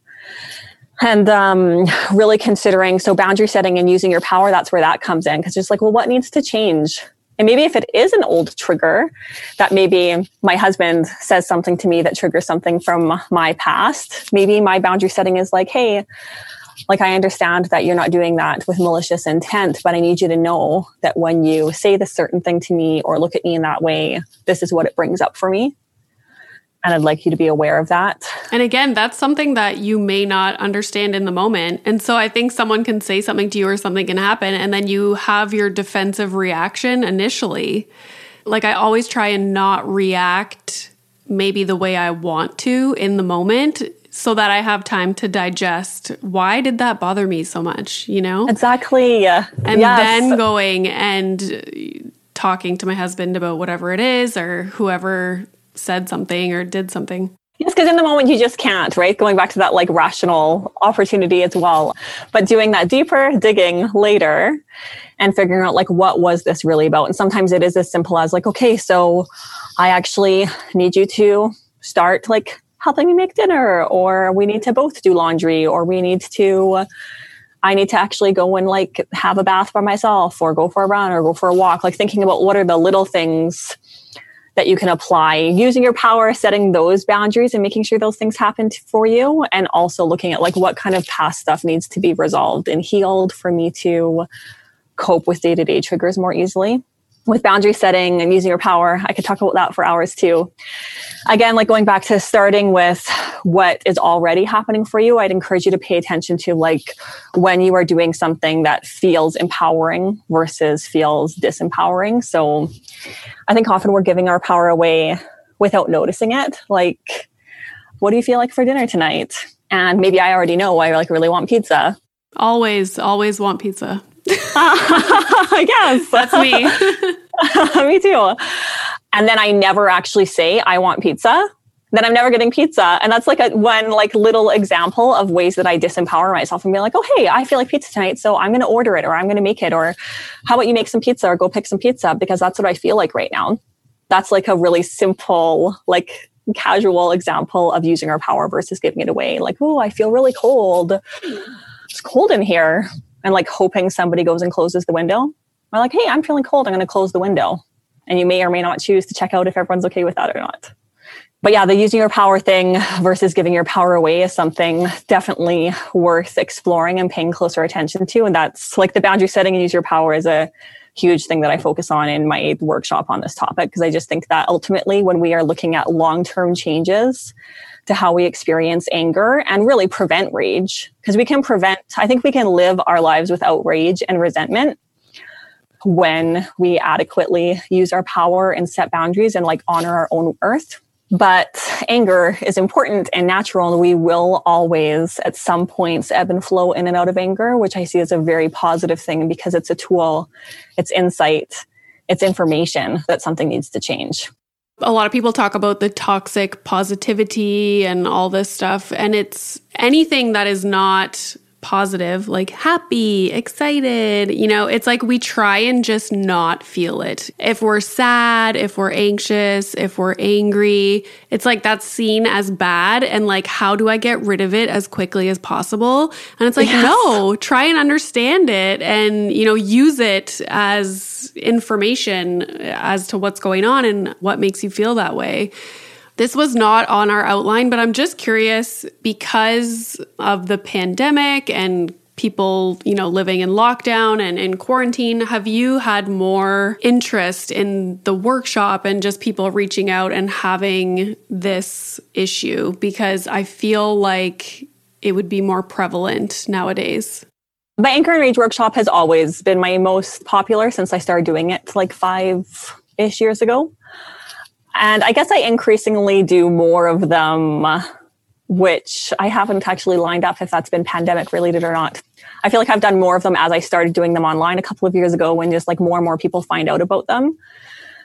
And really considering, so boundary setting and using your power, that's where that comes in. Because it's like, well, what needs to change? And maybe if it is an old trigger, that maybe my husband says something to me that triggers something from my past, maybe my boundary setting is like, hey, like, I understand that you're not doing that with malicious intent, but I need you to know that when you say this certain thing to me or look at me in that way, this is what it brings up for me. And I'd like you to be aware of that. And again, that's something that you may not understand in the moment. And so I think someone can say something to you or something can happen, and then you have your defensive reaction initially. Like, I always try and not react maybe the way I want to in the moment, so that I have time to digest, why did that bother me so much, you know? Exactly. And then going and talking to my husband about whatever it is, or whoever said something or did something. Yes, because in the moment you just can't, right? Going back to that like rational opportunity as well. But doing that deeper digging later and figuring out like, what was this really about? And sometimes it is as simple as like, okay, so I actually need you to start like helping me make dinner, or we need to both do laundry, or I need to actually go and like have a bath by myself, or go for a run, or go for a walk. Like thinking about what are the little things that you can apply, using your power, setting those boundaries and making sure those things happen for you. And also looking at like what kind of past stuff needs to be resolved and healed for me to cope with day-to-day triggers more easily. With boundary setting and using your power, I could talk about that for hours too. Again, like going back to starting with what is already happening for you, I'd encourage you to pay attention to like when you are doing something that feels empowering versus feels disempowering. So I think often we're giving our power away without noticing it. Like, what do you feel like for dinner tonight? And maybe I already know I like really want pizza. Always want pizza. Yes. That's me. Me too. And then I never actually say I want pizza. Then I'm never getting pizza. And that's like one like little example of ways that I disempower myself and be like, oh, hey, I feel like pizza tonight, so I'm going to order it, or I'm going to make it, or how about you make some pizza or go pick some pizza because that's what I feel like right now. That's like a really simple, like casual example of using our power versus giving it away. Like, oh, I feel really cold. It's cold in here. And like hoping somebody goes and closes the window. Or like, hey, I'm feeling cold, I'm going to close the window. And you may or may not choose to check out if everyone's okay with that or not. But yeah, the using your power thing versus giving your power away is something definitely worth exploring and paying closer attention to. And that's like the boundary setting and use your power is a huge thing that I focus on in my workshop on this topic. Because I just think that ultimately when we are looking at long-term changes to how we experience anger and really prevent rage, because I think we can live our lives without rage and resentment when we adequately use our power and set boundaries and like honor our own worth. But anger is important and natural, and we will always at some points ebb and flow in and out of anger, which I see as a very positive thing because it's a tool, it's insight, it's information that something needs to change. A lot of people talk about the toxic positivity and all this stuff, and it's anything that is not positive, like happy, excited, it's like we try and just not feel it. If we're sad, if we're anxious, if we're angry, it's like that's seen as bad, and like, how do I get rid of it as quickly as possible? And it's like, yes. No, try and understand it and, use it as information as to what's going on and what makes you feel that way. This was not on our outline, but I'm just curious because of the pandemic and people, living in lockdown and in quarantine, have you had more interest in the workshop and just people reaching out and having this issue? Because I feel like it would be more prevalent nowadays. My Anger and Rage workshop has always been my most popular since I started doing it like 5-ish years ago. And I guess I increasingly do more of them, which I haven't actually lined up if that's been pandemic related or not. I feel like I've done more of them as I started doing them online a couple of years ago when just like more and more people find out about them.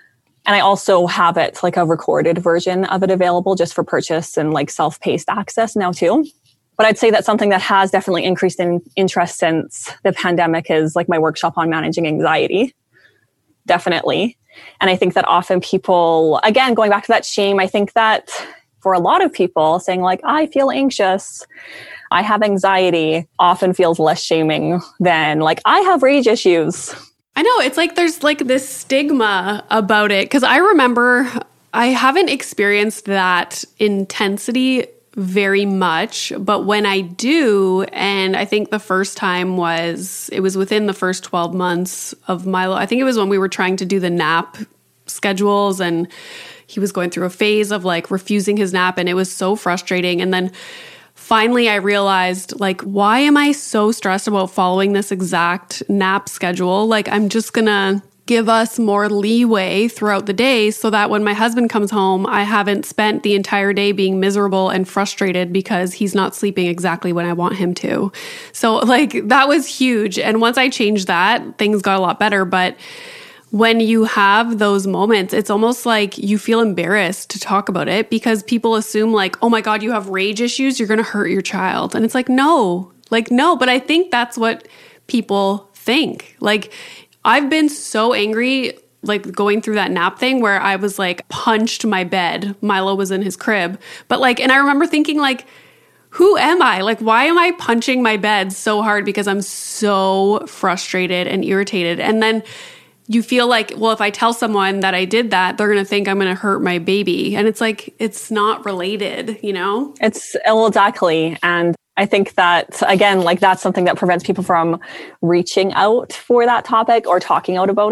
And I also have it like a recorded version of it available just for purchase and like self-paced access now too. But I'd say that something that has definitely increased in interest since the pandemic is like my workshop on managing anxiety. Definitely. And I think that often people, again, going back to that shame, I think that for a lot of people saying like, I feel anxious, I have anxiety, often feels less shaming than like, I have rage issues. I know, it's like there's like this stigma about it. Because I remember I haven't experienced that intensity very much, but when I do, and I think the first time it was within the first 12 months of Milo. I think it was when we were trying to do the nap schedules and he was going through a phase of like refusing his nap, and it was so frustrating. And then finally I realized, like, why am I so stressed about following this exact nap schedule? Like, I'm just gonna give us more leeway throughout the day so that when my husband comes home, I haven't spent the entire day being miserable and frustrated because he's not sleeping exactly when I want him to. So like that was huge. And once I changed that, things got a lot better. But when you have those moments, it's almost like you feel embarrassed to talk about it because people assume like, oh my God, you have rage issues, you're going to hurt your child. And it's like, no, but I think that's what people think. Like, I've been so angry, like going through that nap thing where I was like punched my bed. Milo was in his crib. But like, and I remember thinking like, who am I? Like, why am I punching my bed so hard? Because I'm so frustrated and irritated. And then you feel like, well, if I tell someone that I did that, they're going to think I'm going to hurt my baby. And it's like, it's not related, you know? Well, exactly. And I think that, again, like that's something that prevents people from reaching out for that topic or talking about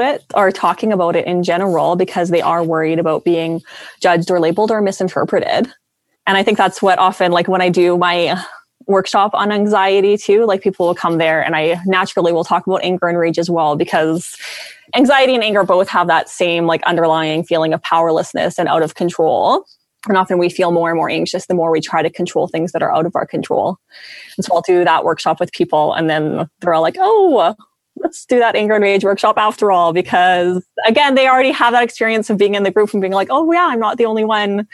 it in general, because they are worried about being judged or labeled or misinterpreted. And I think that's what often, like when I do my workshop on anxiety too, like people will come there and I naturally will talk about anger and rage as well, because anxiety and anger both have that same like underlying feeling of powerlessness and out of control. And often we feel more and more anxious the more we try to control things that are out of our control. And so I'll do that workshop with people and then they're all like, oh, let's do that anger and rage workshop after all. Because again, they already have that experience of being in the group and being like, oh yeah, I'm not the only one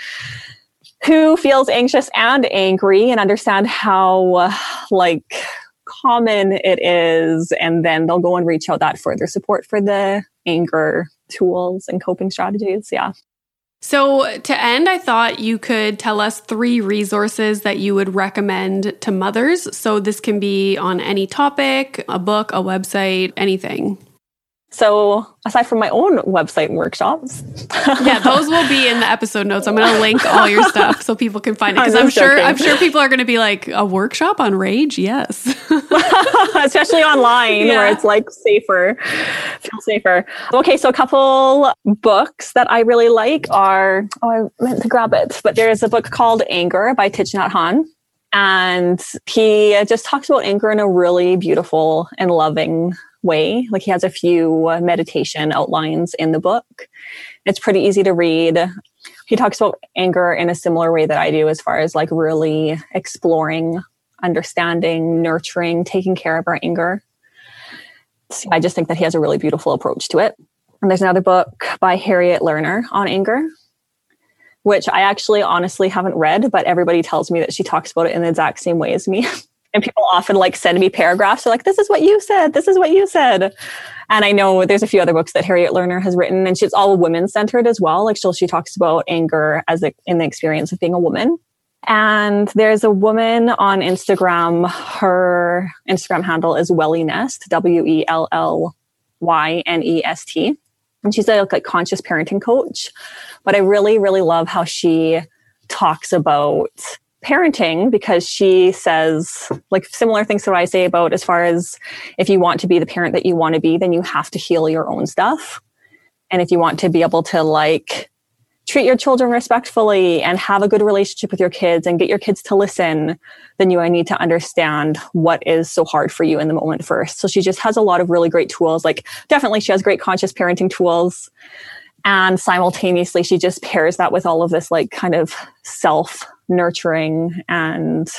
who feels anxious and angry, and understand how like common it is. And then they'll go and reach out that further support for the anger tools and coping strategies. Yeah. So to end, I thought you could tell us 3 resources that you would recommend to mothers. So this can be on any topic, a book, a website, anything. So aside from my own website and workshops. Yeah, those will be in the episode notes. I'm going to link all your stuff so people can find it. Because I'm sure people are going to be like, a workshop on rage? Yes. Especially online where it's like feel safer. Okay, so a couple books that I really like are, I meant to grab it, but there's a book called Anger by Thich Nhat Hanh. And he just talks about anger in a really beautiful and loving way. Like he has a few meditation outlines in the book. It's pretty easy to read. He talks about anger in a similar way that I do, as far as like really exploring, understanding, nurturing, taking care of our anger. So I just think that he has a really beautiful approach to it. And there's another book by Harriet Lerner on anger, which I actually honestly haven't read, but everybody tells me that she talks about it in the exact same way as me. And people often like send me paragraphs. They're like, this is what you said. This is what you said. And I know there's a few other books that Harriet Lerner has written, and she's all women-centered as well. Like she talks about anger in the experience of being a woman. And there's a woman on Instagram. Her Instagram handle is Wellynest, WELLYNEST. And she's a like conscious parenting coach. But I really, really love how she talks about parenting, because she says like similar things to what I say about, as far as if you want to be the parent that you want to be, then you have to heal your own stuff. And if you want to be able to like treat your children respectfully and have a good relationship with your kids and get your kids to listen, then you need to understand what is so hard for you in the moment first. So she just has a lot of really great tools. Like definitely she has great conscious parenting tools. And simultaneously, she just pairs that with all of this like kind of self-nurturing and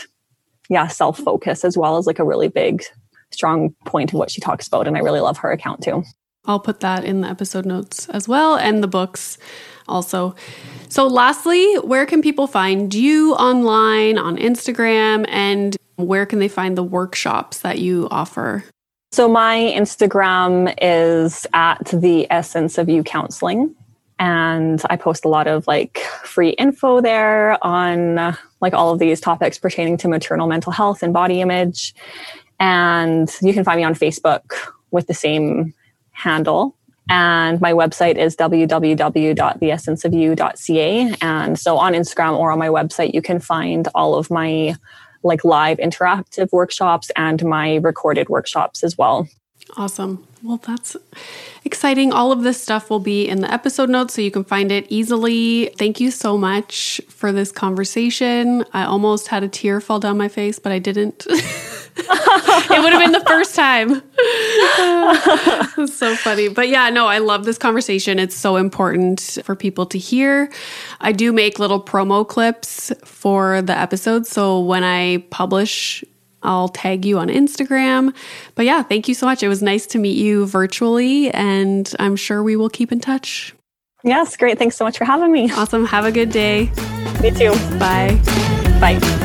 self-focus, as well as like a really big, strong point of what she talks about. And I really love her account too. I'll put that in the episode notes as well, and the books also. So lastly, where can people find you online, on Instagram, and where can they find the workshops that you offer? So my Instagram is at The Essence of You Counseling. And I post a lot of like free info there on like all of these topics pertaining to maternal mental health and body image. And you can find me on Facebook with the same handle. And my website is www.theessenceofyou.ca. And so on Instagram or on my website, you can find all of my like live interactive workshops and my recorded workshops as well. Awesome. Well, that's exciting. All of this stuff will be in the episode notes so you can find it easily. Thank you so much for this conversation. I almost had a tear fall down my face, but I didn't. It would have been the first time. It's so funny. But yeah, no, I love this conversation. It's so important for people to hear. I do make little promo clips for the episodes. So when I publish, I'll tag you on Instagram. But yeah, thank you so much. It was nice to meet you virtually, and I'm sure we will keep in touch. Yes, great. Thanks so much for having me. Awesome. Have a good day. Me too. Bye. Bye.